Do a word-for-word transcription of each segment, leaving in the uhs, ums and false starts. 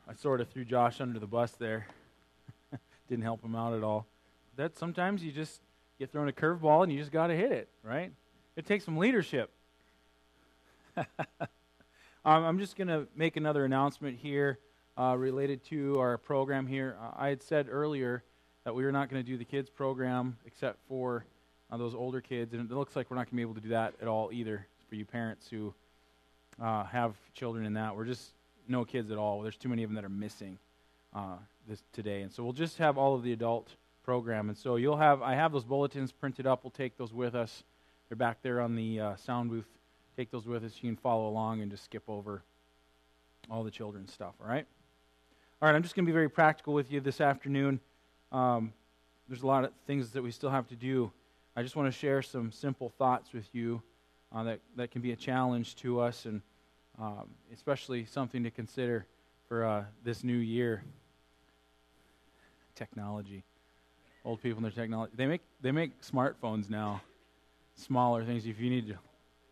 I sort of threw Josh under the bus there. Didn't help him out at all. That sometimes you just get thrown a curveball and you just got to hit it, right? It takes some leadership. um, I'm just going to make another announcement here uh, related to our program here. Uh, I had said earlier that we were not going to do the kids program except for uh, those older kids, and it looks like we're not going to be able to do that at all either for you parents who uh, have children in that. We're just no kids at all. There's too many of them that are missing uh, this today, and so we'll just have all of the adult program. And so you'll have I have those bulletins printed up. We'll take those with us. They're back there on the uh, sound booth. Take those with us. You can follow along and just skip over all the children's stuff, all right? All right, I'm just going to be very practical with you this afternoon. Um, there's a lot of things that we still have to do. I just want to share some simple thoughts with you uh, that, that can be a challenge to us, and um, especially something to consider for uh, this new year. Technology. Old people and their technology. They make they make smartphones now. Smaller things if you need to.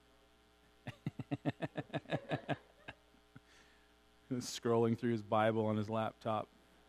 Scrolling through his Bible on his laptop.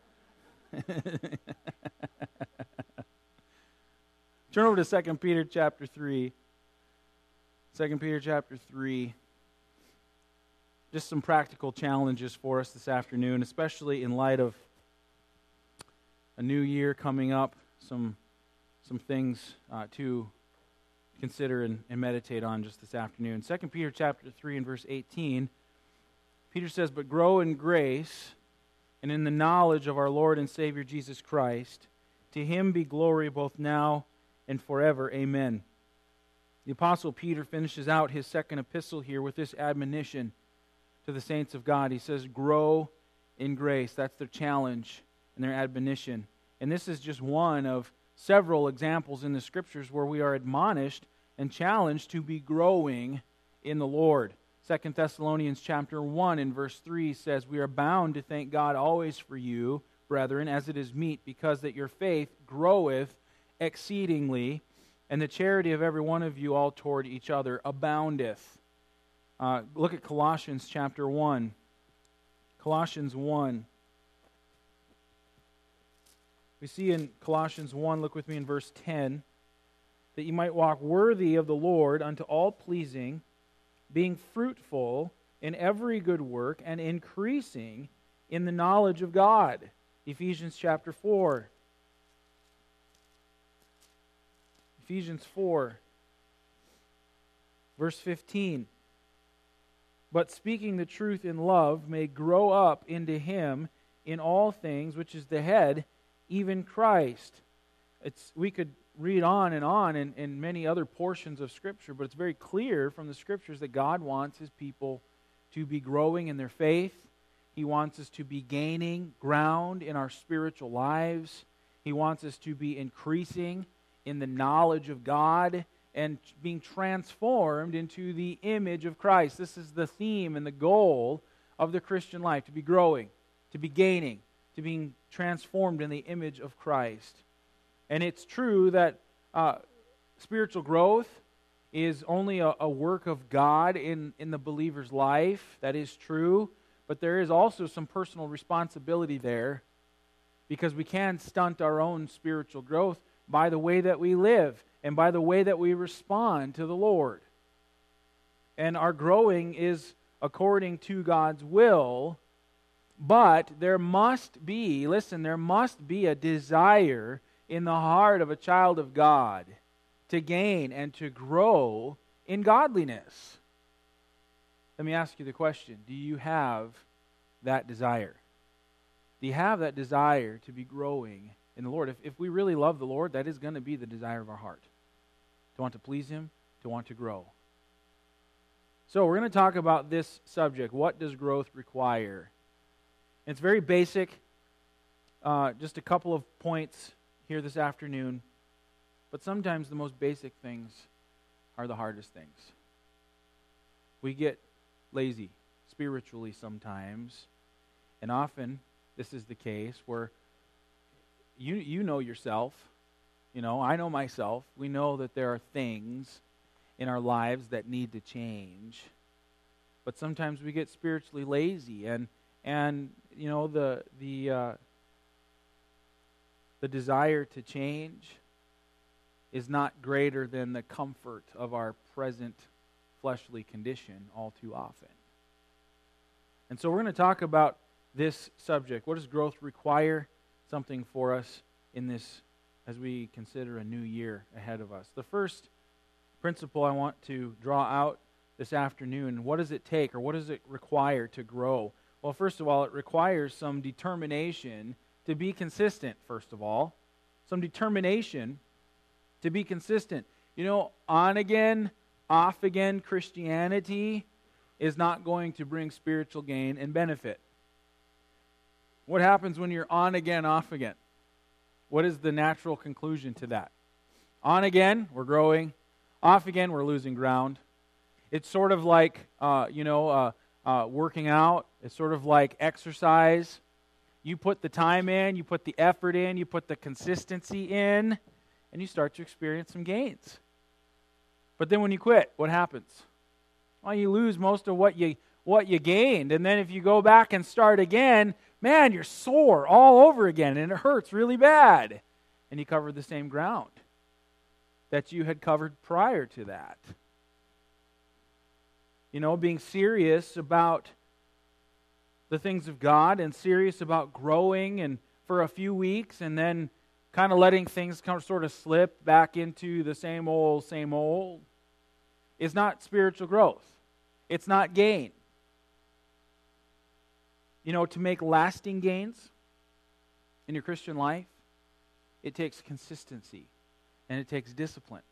Turn over to Second Peter chapter three. Second Peter chapter three. Just some practical challenges for us this afternoon, especially in light of a new year coming up. Some some things uh, to consider and, and meditate on just this afternoon. Second Peter chapter three and verse eighteen. Peter says, "But grow in grace and in the knowledge of our Lord and Savior Jesus Christ. To him be glory both now and forever. Amen." The Apostle Peter finishes out his second epistle here with this admonition to the saints of God. He says, grow in grace. That's their challenge and their admonition. And this is just one of several examples in the Scriptures where we are admonished and challenged to be growing in the Lord. Second Thessalonians chapter one and verse three says, "We are bound to thank God always for you, brethren, as it is meet, because that your faith groweth exceedingly, and the charity of every one of you all toward each other aboundeth." Uh, look at Colossians chapter one. Colossians one. We see in Colossians one, look with me in verse ten, "That you might walk worthy of the Lord unto all pleasing, being fruitful in every good work and increasing in the knowledge of God." Ephesians chapter four. Ephesians four, verse fifteen. "But speaking the truth in love may grow up into him in all things, which is the head, even Christ." It's we could read on and on in, in many other portions of Scripture, but it's very clear from the Scriptures that God wants His people to be growing in their faith. He wants us to be gaining ground in our spiritual lives. He wants us to be increasing in the knowledge of God and being transformed into the image of Christ. This is the theme and the goal of the Christian life, to be growing, to be gaining, to being transformed in the image of Christ. And it's true that uh, spiritual growth is only a, a work of God in, in the believer's life. That is true. But there is also some personal responsibility there, because we can stunt our own spiritual growth by the way that we live and by the way that we respond to the Lord. And our growing is according to God's will, but there must be, listen, there must be a desire in the heart of a child of God to gain and to grow in godliness. Let me ask you the question, do you have that desire? Do you have that desire to be growing in the Lord? If, if we really love the Lord, that is going to be the desire of our heart. To want to please Him, to want to grow. So we're going to talk about this subject. What does growth require? It's very basic. Uh, just a couple of points here this afternoon. But sometimes the most basic things are the hardest things. We get lazy spiritually sometimes. And often this is the case where you you know yourself. You know, I know myself. We know that there are things in our lives that need to change. But sometimes we get spiritually lazy, and and you know, the the uh, the desire to change is not greater than the comfort of our present fleshly condition all too often. And so we're going to talk about this subject. What does growth require? Something for us in this as we consider a new year ahead of us. The first principle I want to draw out this afternoon, what does it take or what does it require to grow? Well, first of all, it requires some determination to be consistent, first of all. Some determination to be consistent. You know, on again, off again Christianity is not going to bring spiritual gain and benefit. What happens when you're on again, off again? What is the natural conclusion to that? On again, we're growing. Off again, we're losing ground. It's sort of like, uh, you know, uh, uh, working out. It's sort of like exercise. You put the time in, you put the effort in, you put the consistency in, and you start to experience some gains. But then when you quit, what happens? Well, you lose most of what you what you gained. And then if you go back and start again, man, you're sore all over again, and it hurts really bad. And you covered the same ground that you had covered prior to that. You know, being serious about the things of God and serious about growing and for a few weeks and then kind of letting things kind of sort of slip back into the same old, same old is not spiritual growth. It's not gain. You know, to make lasting gains in your Christian life, it takes consistency and it takes discipline.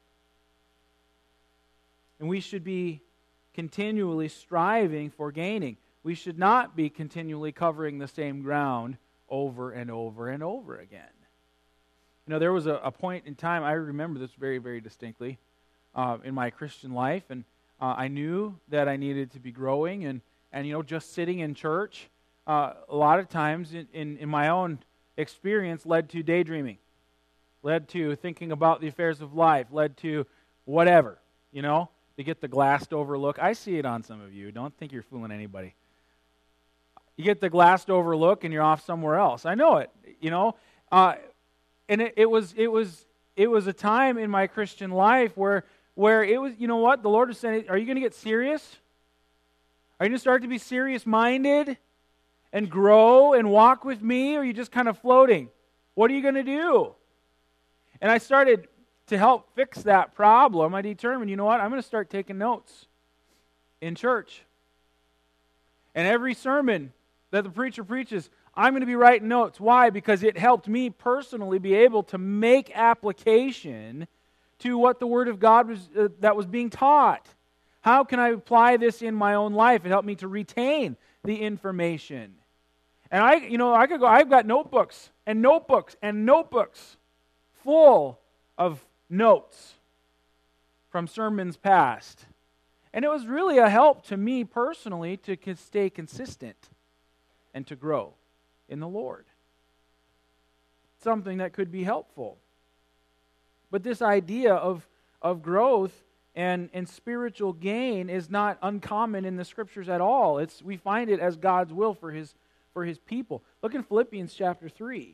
And we should be continually striving for gaining. We should not be continually covering the same ground over and over and over again. You know, there was a, a point in time, I remember this very, very distinctly, uh, in my Christian life, and uh, I knew that I needed to be growing, and, and you know, just sitting in church, uh, a lot of times in, in, in my own experience led to daydreaming, led to thinking about the affairs of life, led to whatever, you know, to get the glassed over look. I see it on some of you. Don't think you're fooling anybody. You get the glassed over look and you're off somewhere else. I know it, you know. Uh, and it, it was it was it was a time in my Christian life where where it was, you know what, the Lord was saying, are you going to get serious? Are you going to start to be serious-minded and grow and walk with me, or are you just kind of floating? What are you going to do? And I started to help fix that problem. I determined, you know what, I'm going to start taking notes in church. And every sermon that the preacher preaches, I'm going to be writing notes. Why? Because it helped me personally be able to make application to what the Word of God was uh, that was being taught. How can I apply this in my own life? It helped me to retain the information. And I, you know, I could go, I've got notebooks and notebooks and notebooks full of notes from sermons past. And it was really a help to me personally to stay consistent and to grow in the Lord. Something that could be helpful. But this idea of, of growth and, and spiritual gain is not uncommon in the Scriptures at all. It's we find it as God's will for His for His people. Look in Philippians chapter three.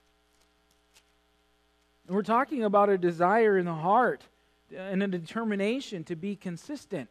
And we're talking about a desire in the heart and a determination to be consistent.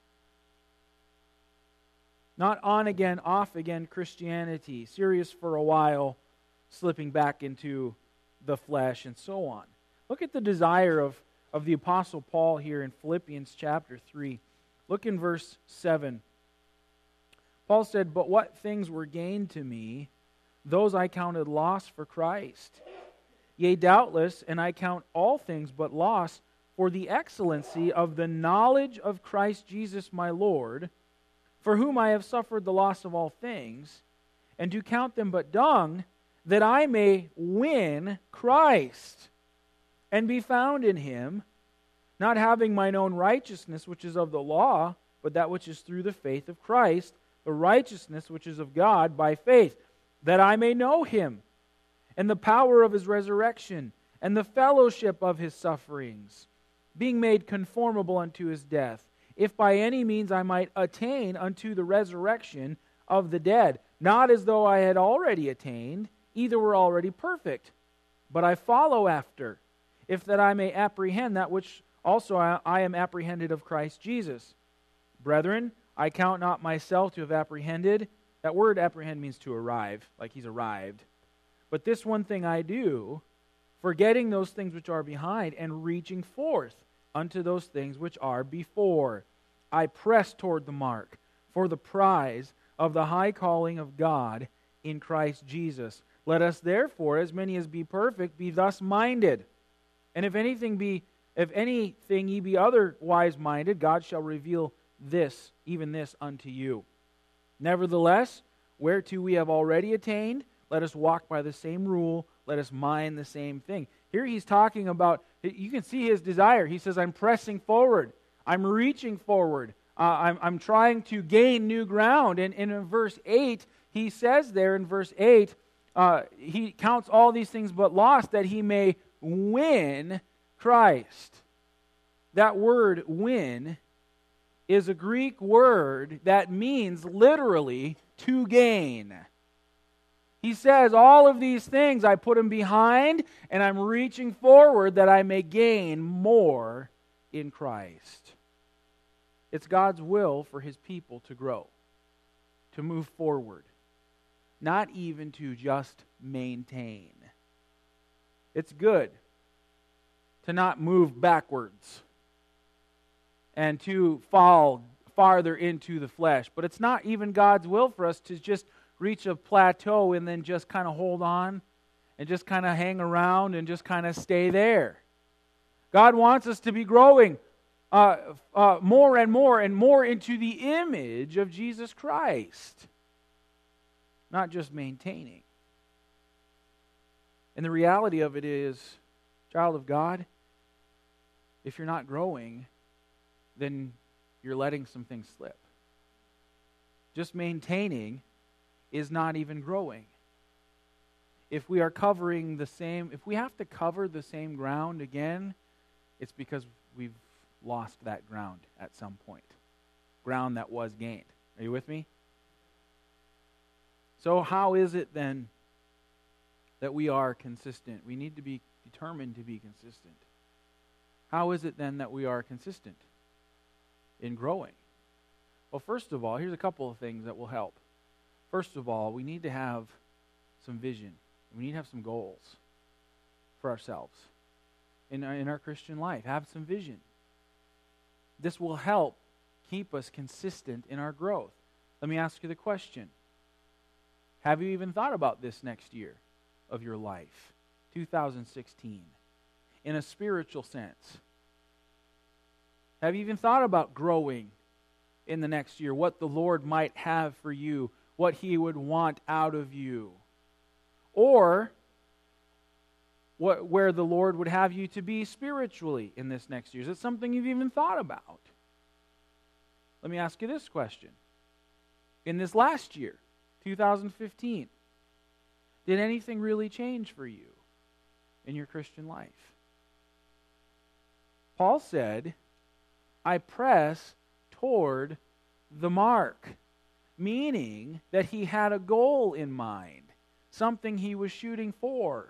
Not on again, off again Christianity, serious for a while, slipping back into the flesh and so on. Look at the desire of, of the Apostle Paul here in Philippians chapter three. Look in verse seven. Paul said, "But what things were gained to me, those I counted loss for Christ. Yea, doubtless, and I count all things but loss for the excellency of the knowledge of Christ Jesus my Lord, for whom I have suffered the loss of all things, and do count them but dung, that I may win Christ, and be found in Him, not having mine own righteousness which is of the law, but that which is through the faith of Christ, the righteousness which is of God by faith, that I may know Him, and the power of His resurrection, and the fellowship of His sufferings, being made conformable unto His death, if by any means I might attain unto the resurrection of the dead." not as though I had already attained, either were already perfect, but I follow after, if that I may apprehend that which also I, I am apprehended of Christ Jesus. Brethren, I count not myself to have apprehended. That word apprehend means to arrive, like he's arrived. But this one thing I do, forgetting those things which are behind, and reaching forth unto those things which are before. I press toward the mark, for the prize of the high calling of God in Christ Jesus. Let us therefore, as many as be perfect, be thus minded. And if anything be, if anything ye be otherwise minded, God shall reveal this, even this, unto you. Nevertheless, whereto we have already attained, let us walk by the same rule, let us mind the same thing. Here he's talking about, you can see his desire. He says, I'm pressing forward. I'm reaching forward. Uh, I'm, I'm trying to gain new ground. And, and in verse eight, he says there in verse eight, uh, he counts all these things but lost that he may win Christ. That word win is a Greek word that means literally to gain. He says, all of these things I put them behind, and I'm reaching forward that I may gain more in Christ. It's God's will for His people to grow, to move forward, not even to just maintain. It's good to not move backwards and to fall farther into the flesh, but it's not even God's will for us to just reach a plateau and then just kind of hold on and just kind of hang around and just kind of stay there. God wants us to be growing uh, uh, more and more and more into the image of Jesus Christ, not just maintaining. And the reality of it is, child of God, if you're not growing, then you're letting some things slip. Just maintaining is not even growing. If we are covering the same, if we have to cover the same ground again, it's because we've lost that ground at some point. Ground that was gained. Are you with me? So how is it then that we are consistent? We need to be determined to be consistent. How is it then that we are consistent in growing? Well, first of all, here's a couple of things that will help. First of all, we need to have some vision. We need to have some goals for ourselves in our, in our Christian life. Have some vision. This will help keep us consistent in our growth. Let me ask you the question. Have you even thought about this next year of your life, two thousand sixteen, in a spiritual sense? Have you even thought about growing in the next year, what the Lord might have for you, what He would want out of you? Or what, where the Lord would have you to be spiritually in this next year? Is it something you've even thought about? Let me ask you this question. In this last year, two thousand fifteen, did anything really change for you in your Christian life? Paul said, I press toward the mark, meaning that he had a goal in mind, something he was shooting for.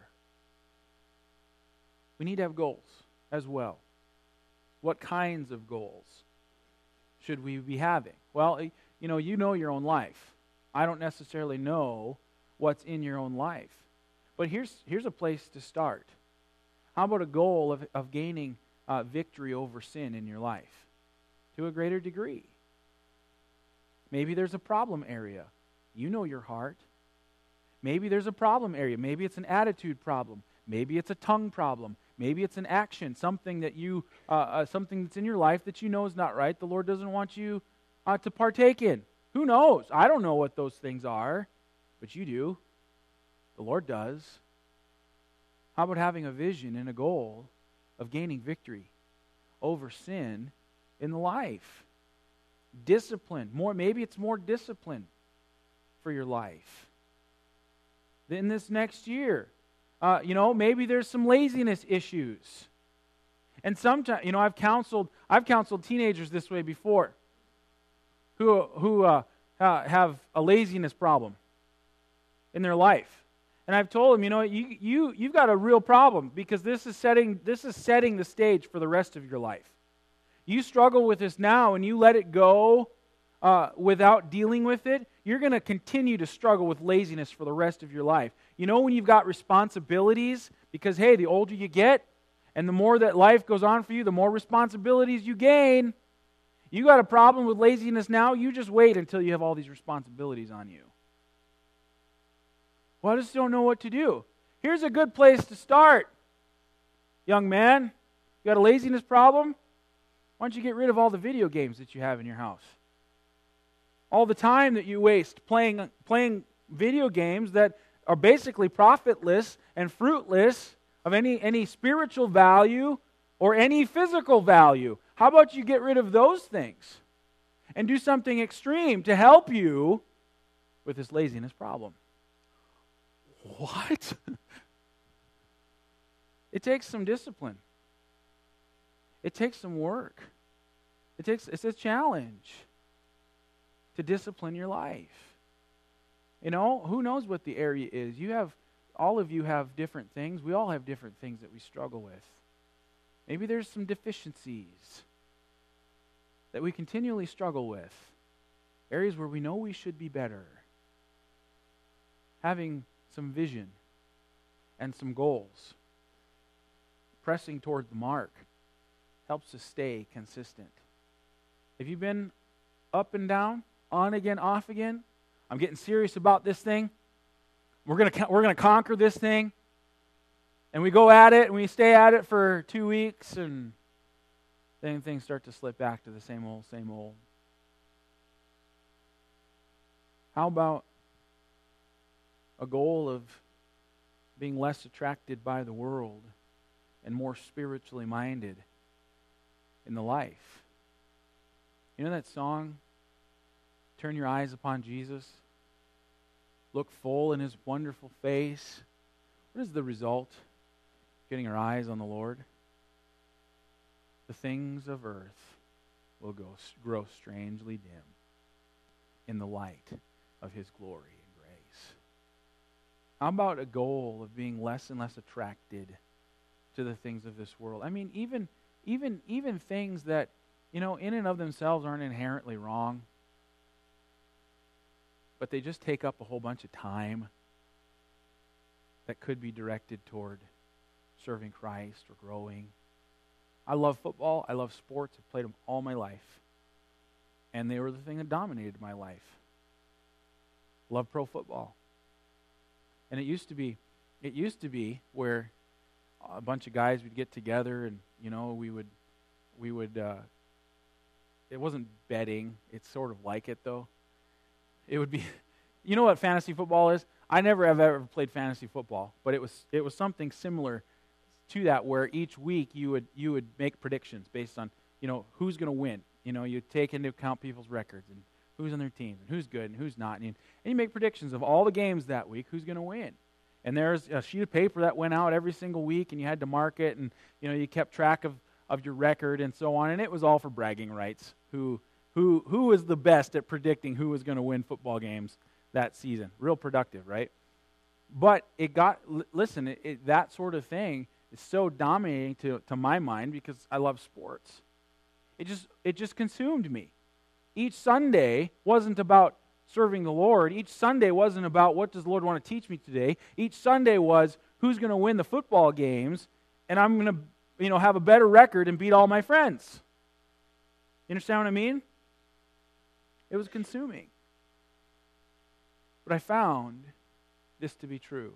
We need to have goals as well. What kinds of goals should we be having? Well, you know, you know your own life. I don't necessarily know what's in your own life. But here's here's a place to start. How about a goal of, of gaining uh, victory over sin in your life to a greater degree? Maybe there's a problem area. You know your heart. Maybe there's a problem area. Maybe it's an attitude problem. Maybe it's a tongue problem. Maybe it's an action, something that you, uh, uh, something that's in your life that you know is not right. The Lord doesn't want you uh, to partake in. Who knows? I don't know what those things are, but you do. The Lord does. How about having a vision and a goal of gaining victory over sin in the life? Discipline. More, maybe it's more discipline for your life. In this next year, uh, you know, maybe there's some laziness issues. And sometimes, you know, I've counseled, I've counseled teenagers this way before, who who uh, uh, have a laziness problem. in their life. And I've told them, you know, you, you, you've got a real problem because this is setting this is setting the stage for the rest of your life. You struggle with this now and you let it go uh, without dealing with it, you're going to continue to struggle with laziness for the rest of your life. You know when you've got responsibilities, because, hey, the older you get and the more that life goes on for you, the more responsibilities you gain. You got a problem with laziness now, you just wait until you have all these responsibilities on you. Well, I just don't know what to do. Here's a good place to start. Young man, you got a laziness problem? Why don't you get rid of all the video games that you have in your house? All the time that you waste playing, playing video games that are basically profitless and fruitless of any, any spiritual value or any physical value. How about you get rid of those things and do something extreme to help you with this laziness problem? What? It takes some discipline. It takes some work. It takes it's a challenge to discipline your life. You know, who knows what the area is? You have all of you have different things. We all have different things that we struggle with. Maybe there's some deficiencies that we continually struggle with. Areas where we know we should be better. Having some vision and some goals. Pressing toward the mark helps us stay consistent. Have you been up and down, on again, off again? I'm getting serious about this thing. We're going to we're going to conquer this thing. And we go at it and we stay at it for two weeks and then things start to slip back to the same old, same old. How about a goal of being less attracted by the world and more spiritually minded in the life? You know that song, Turn Your Eyes Upon Jesus? Look full in His wonderful face. What is the result? Getting our eyes on the Lord. The things of earth will go, grow strangely dim in the light of His glory and grace. How about a goal of being less and less attracted to the things of this world? I mean, even even even things that, you know, in and of themselves aren't inherently wrong, but they just take up a whole bunch of time that could be directed toward serving Christ or growing. I love football. I love sports. I've played them all my life. And they were the thing that dominated my life. Love pro football. And it used to be, it used to be where a bunch of guys would get together and, you know, we would, we would, uh, it wasn't betting. It's sort of like it, though. It would be, you know what fantasy football is? I never have ever played fantasy football, but it was it was something similar to that, where each week you would you would make predictions based on, you know, who's going to win. You know, you take into account people's records and who's on their teams and who's good and who's not, and you, and you make predictions of all the games that week, who's going to win. And there's a sheet of paper that went out every single week, and you had to mark it, and you know you kept track of, of your record and so on, and it was all for bragging rights. Who who who was the best at predicting who was going to win football games that season? Real productive, right? But it got listen, it, it, that sort of thing is so dominating to, to my mind because I love sports. It just it just consumed me. Each Sunday wasn't about serving the Lord. Each Sunday wasn't about what does the Lord want to teach me today. Each Sunday was who's going to win the football games, and I'm going to, you know, have a better record and beat all my friends. You understand what I mean? It was consuming. But I found this to be true.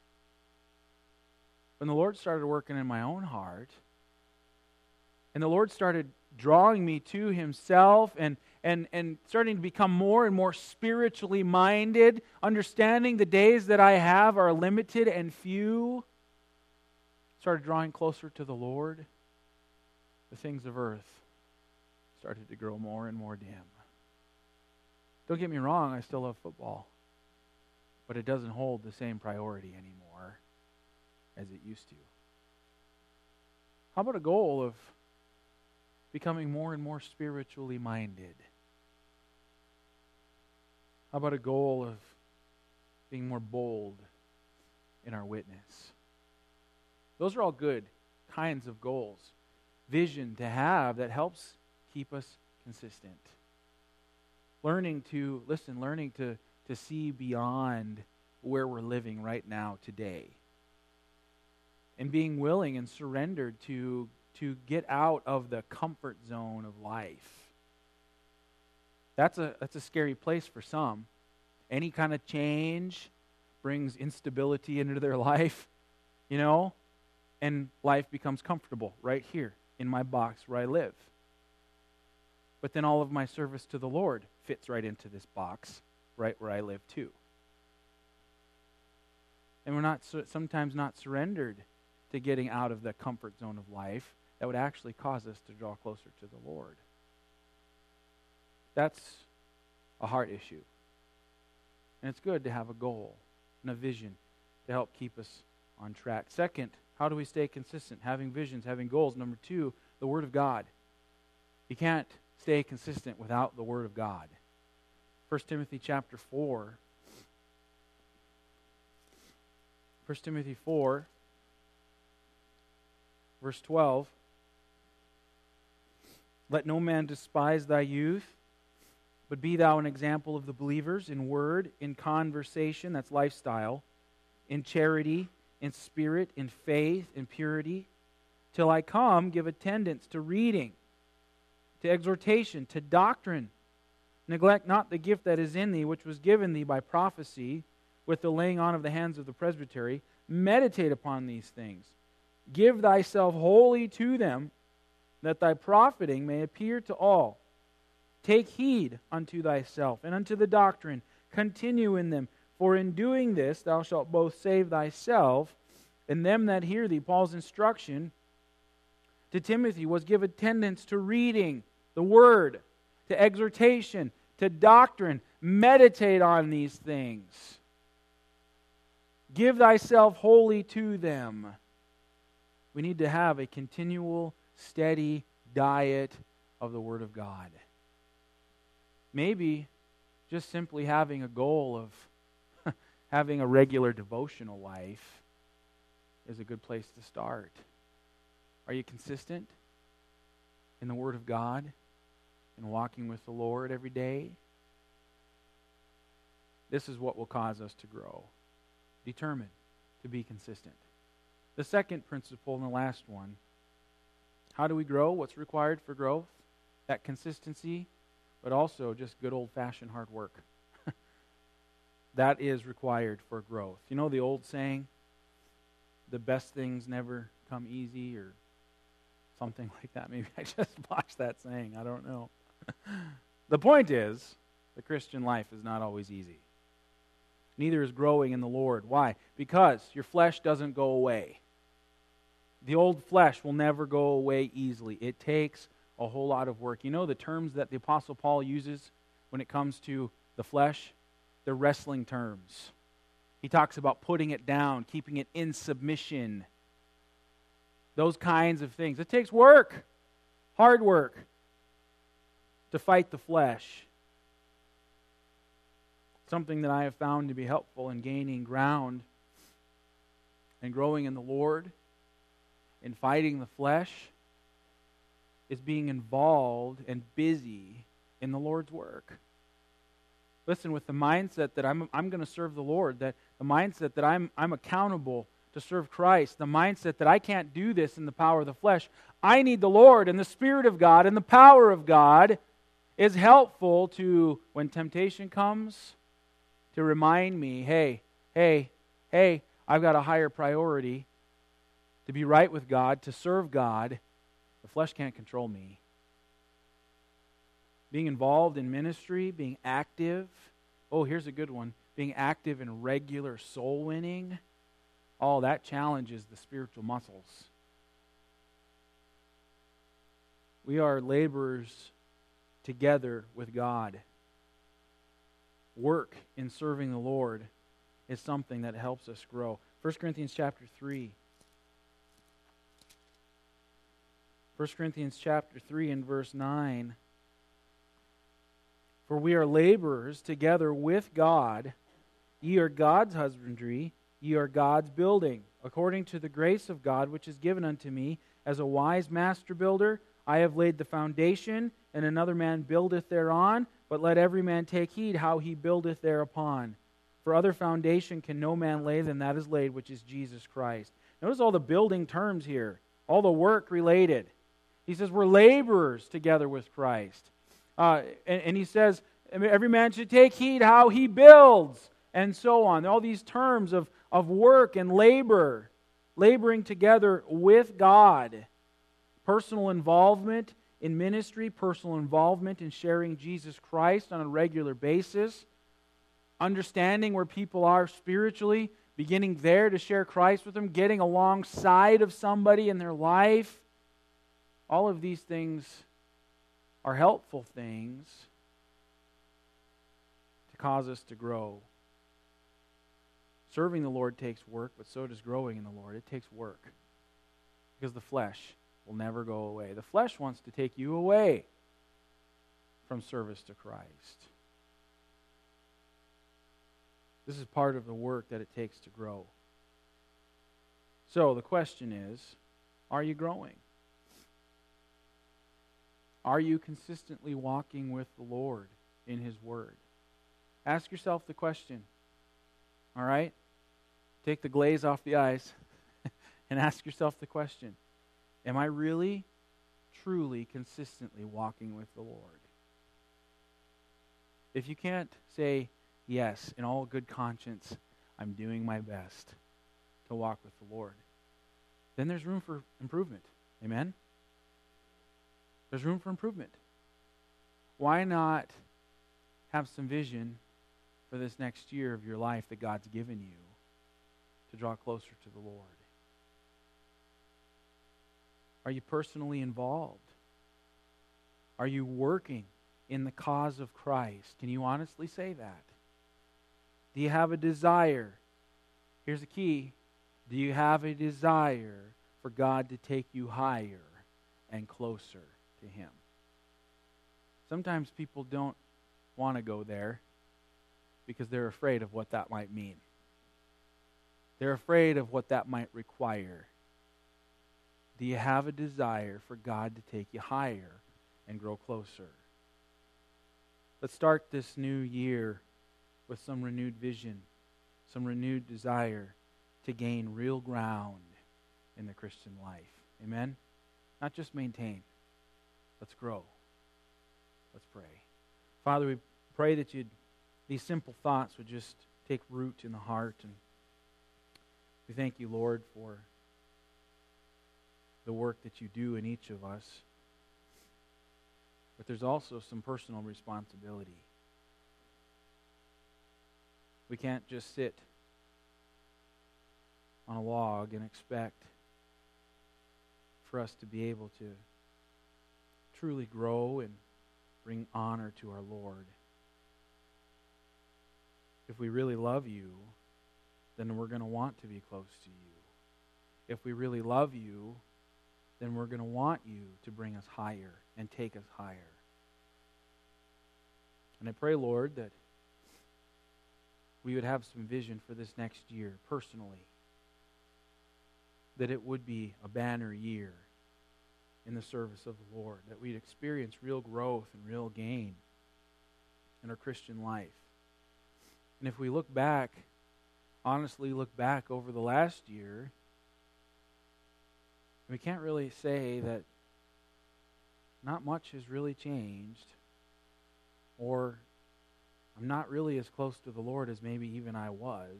When the Lord started working in my own heart, and the Lord started drawing me to Himself and, and, and starting to become more and more spiritually minded, understanding the days that I have are limited and few, started drawing closer to the Lord, the things of earth started to grow more and more dim. Don't get me wrong, I still love football, but it doesn't hold the same priority anymore as it used to. How about a goal of becoming more and more spiritually minded? How about a goal of being more bold in our witness. Those are all good kinds of goals. Vision to have that helps keep us consistent. Learning to, listen, learning to, to see beyond where we're living right now today. And being willing and surrendered to, to get out of the comfort zone of life. That's a, that's a scary place for some. Any kind of change brings instability into their life, you know, and life becomes comfortable right here in my box where I live. But then all of my service to the Lord fits right into this box right where I live too. And we're not sometimes not surrendered to getting out of the comfort zone of life that would actually cause us to draw closer to the Lord. That's a heart issue. And it's good to have a goal and a vision to help keep us on track. Second, how do we stay consistent? Having visions, having goals. Number two, the Word of God. You can't stay consistent without the Word of God. First Timothy chapter four. First Timothy four, verse twelve. Let no man despise thy youth, but be thou an example of the believers in word, in conversation, that's lifestyle, in charity, in spirit, in faith, in purity. Till I come, give attendance to reading, to exhortation, to doctrine. Neglect not the gift that is in thee, which was given thee by prophecy, with the laying on of the hands of the presbytery. Meditate upon these things. Give thyself wholly to them, that thy profiting may appear to all. Take heed unto thyself and unto the doctrine. Continue in them. For in doing this thou shalt both save thyself and them that hear thee. Paul's instruction to Timothy was give attendance to reading the Word, to exhortation, to doctrine. Meditate on these things. Give thyself wholly to them. We need to have a continual, steady diet of the Word of God. Maybe just simply having a goal of having a regular devotional life is a good place to start. Are you consistent in the Word of God and walking with the Lord every day? This is what will cause us to grow. Determined to be consistent. The second principle and the last one. How do we grow? What's required for growth? That consistency, but also just good old-fashioned hard work. That is required for growth. You know the old saying, the best things never come easy, or something like that. Maybe I just botched that saying. I don't know. The point is, the Christian life is not always easy. Neither is growing in the Lord. Why? Because your flesh doesn't go away. The old flesh will never go away easily. It takes a whole lot of work. You know the terms that the Apostle Paul uses when it comes to the flesh? They're wrestling terms. He talks about putting it down, keeping it in submission. Those kinds of things. It takes work, hard work, to fight the flesh. Something that I have found to be helpful in gaining ground and growing in the Lord, in fighting the flesh, is being involved and busy in the Lord's work. Listen, with the mindset that I'm I'm going to serve the Lord, that the mindset that I'm I'm accountable to serve Christ, the mindset that I can't do this in the power of the flesh. I need the Lord and the Spirit of God and the power of God is helpful to, when temptation comes, to remind me, hey, hey, hey, I've got a higher priority to be right with God, to serve God. The flesh can't control me. Being involved in ministry, being active. Oh, here's a good one. Being active in regular soul winning. Oh, that challenges the spiritual muscles. We are laborers together with God. Work in serving the Lord is something that helps us grow. First Corinthians chapter three. First Corinthians chapter three and verse nine. For we are laborers together with God. Ye are God's husbandry, ye are God's building. According to the grace of God which is given unto me, as a wise master builder, I have laid the foundation, and another man buildeth thereon, but let every man take heed how he buildeth thereupon. For other foundation can no man lay than that is laid, which is Jesus Christ. Notice all the building terms here, all the work related. He says we're laborers together with Christ. Uh, and, and he says every man should take heed how he builds, and so on. All these terms of, of work and labor, laboring together with God. Personal involvement in ministry, personal involvement in sharing Jesus Christ on a regular basis, understanding where people are spiritually, beginning there to share Christ with them, getting alongside of somebody in their life. All of these things are helpful things to cause us to grow. Serving the Lord takes work, but so does growing in the Lord. It takes work because the flesh will never go away. The flesh wants to take you away from service to Christ. This is part of the work that it takes to grow. So the question is, are you growing? Are you consistently walking with the Lord in His Word? Ask yourself the question. All right? Take the glaze off the eyes and ask yourself the question. Am I really, truly, consistently walking with the Lord? If you can't say, yes, in all good conscience, I'm doing my best to walk with the Lord, then there's room for improvement. Amen? There's room for improvement. Why not have some vision for this next year of your life that God's given you to draw closer to the Lord? Are you personally involved? Are you working in the cause of Christ? Can you honestly say that? Do you have a desire? Here's the key. Do you have a desire for God to take you higher and closer to Him? Sometimes people don't want to go there because they're afraid of what that might mean. They're afraid of what that might require. Do you have a desire for God to take you higher and grow closer? Let's start this new year with some renewed vision, some renewed desire to gain real ground in the Christian life. Amen? Not just maintain. Let's grow. Let's pray. Father, we pray that you'd, these simple thoughts would just take root in the heart. And we thank you, Lord, for the work that you do in each of us. But there's also some personal responsibility. We can't just sit on a log and expect for us to be able to truly grow and bring honor to our Lord. If we really love you, then we're going to want to be close to you. If we really love you, then we're going to want you to bring us higher and take us higher. And I pray, Lord, that we would have some vision for this next year personally. That it would be a banner year in the service of the Lord. That we'd experience real growth and real gain in our Christian life. And if we look back, honestly look back over the last year, we can't really say that not much has really changed, or I'm not really as close to the Lord as maybe even I was,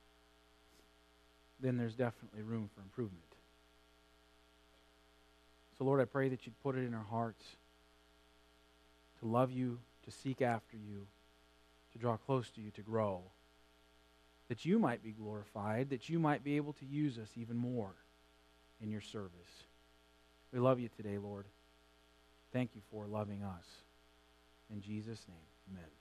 then there's definitely room for improvement. So Lord, I pray that you'd put it in our hearts to love you, to seek after you, to draw close to you, to grow, that you might be glorified, that you might be able to use us even more in your service. We love you today, Lord. Thank you for loving us. In Jesus' name, amen.